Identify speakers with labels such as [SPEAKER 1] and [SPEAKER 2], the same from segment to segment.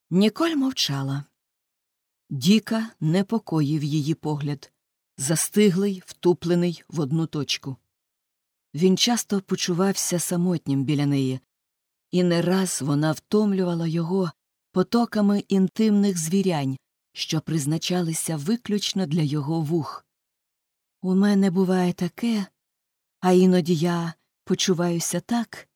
[SPEAKER 1] Ніколь мовчала. Діка непокоїв її погляд, застиглий, втуплений в одну точку. Він часто почувався самотнім біля неї, і не раз вона втомлювала його потоками інтимних звірянь, що призначалися виключно для його вух. «У мене буває таке, а іноді я почуваюся так».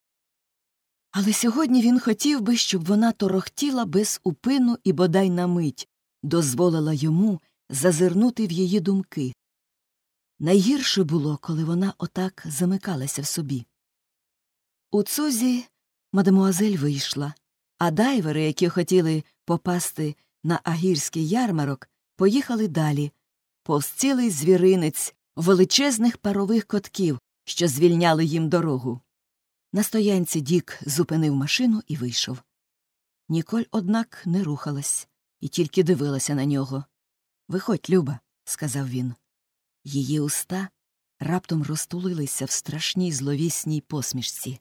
[SPEAKER 1] Але сьогодні він хотів би, щоб вона торохтіла без упину і бодай на мить дозволила йому зазирнути в її думки. Найгірше було, коли вона отак замикалася в собі. У цузі мадемуазель вийшла, а дайвери, які хотіли попасти на агірський ярмарок, поїхали далі, повз цілий звіринець величезних парових котків, що звільняли їм дорогу. На стоянці Дік зупинив машину і вийшов. Ніколь, однак, не рухалась і тільки дивилася на нього. «Виходь, Люба», — сказав він. Її уста раптом розтулилися в страшній зловісній посмішці.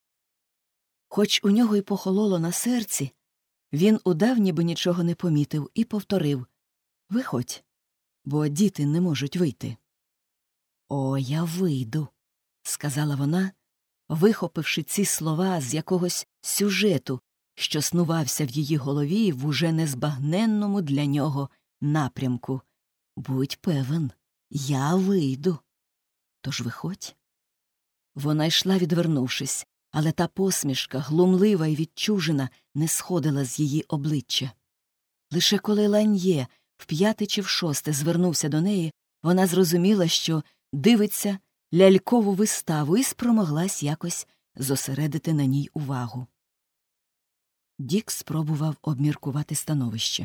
[SPEAKER 1] Хоч у нього й похололо на серці, він удав, ніби нічого не помітив, і повторив: «Виходь, бо діти не можуть вийти». «О, я вийду», — сказала вона, вихопивши ці слова з якогось сюжету, що снувався в її голові в уже незбагненному для нього напрямку. «Будь певен, я вийду. Тож виходь». Вона йшла, відвернувшись, але та посмішка, глумлива і відчужена, не сходила з її обличчя. Лише коли Ланьє вп'яте чи вшосте звернувся до неї, вона зрозуміла, що дивиться лялькову виставу і спромоглась якось зосередити на ній увагу. Дік спробував обміркувати становище.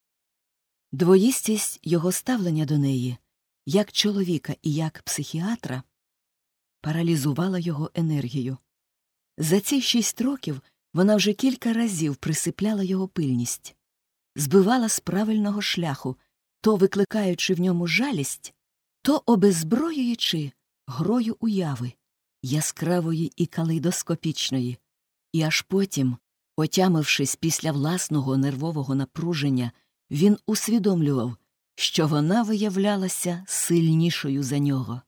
[SPEAKER 1] Двоїстість його ставлення до неї, як чоловіка і як психіатра, паралізувала його енергію. За ці 6 років вона вже кілька разів присипляла його пильність, збивала з правильного шляху, то викликаючи в ньому жалість, то обезброюючи грою уяви, яскравої і калейдоскопічної, і аж потім, отямившись після власного нервового напруження, він усвідомлював, що вона виявлялася сильнішою за нього.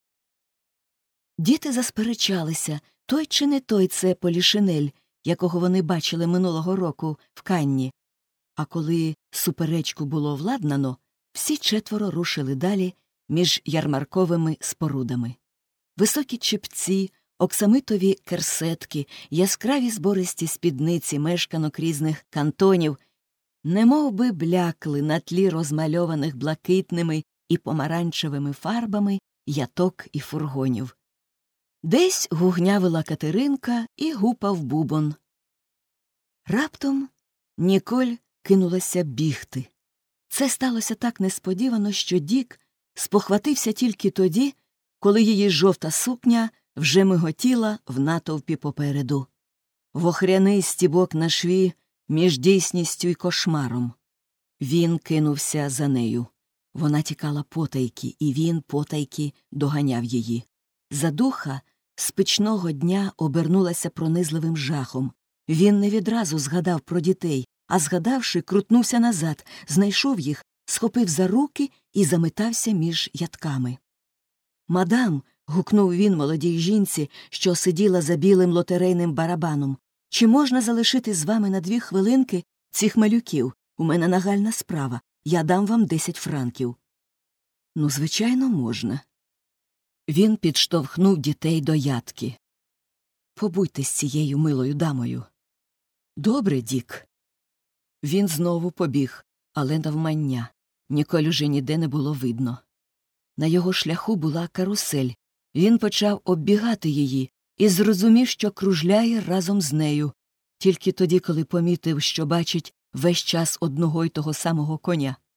[SPEAKER 1] Діти засперечалися, той чи не той це Полішинель, якого вони бачили минулого року в Канні. А коли суперечку було владнано, всі 4 рушили далі між ярмарковими спорудами. Високі чепці, оксамитові керсетки, яскраві збористі спідниці мешканок різних кантонів немов би блякли на тлі розмальованих блакитними і помаранчевими фарбами яток і фургонів. Десь гугнявила Катеринка і гупав бубон. Раптом Ніколь кинулася бігти. Це сталося так несподівано, що Дік спохватився тільки тоді, коли її жовта сукня вже миготіла в натовпі попереду. Вохряний стібок на шві між дійсністю й кошмаром. Він кинувся за нею. Вона тікала потайки, і він потайки доганяв її. Задуха з печного дня обернулася пронизливим жахом. Він не відразу згадав про дітей, а згадавши, крутнувся назад, знайшов їх, схопив за руки і заметався між ядками. «Мадам», — гукнув він молодій жінці, що сиділа за білим лотерейним барабаном, «чи можна залишити з вами на 2 хвилинки цих малюків? У мене нагальна справа. Я дам вам 10 франків». «Ну, звичайно, можна». Він підштовхнув дітей до ядки. «Побудьте з цією милою дамою». «Добре, Дік». Він знову побіг, але навмання. Ніколь уже ніде не було видно. На його шляху була карусель. Він почав оббігати її і зрозумів, що кружляє разом з нею. Тільки тоді, коли помітив, що бачить весь час одного й того самого коня.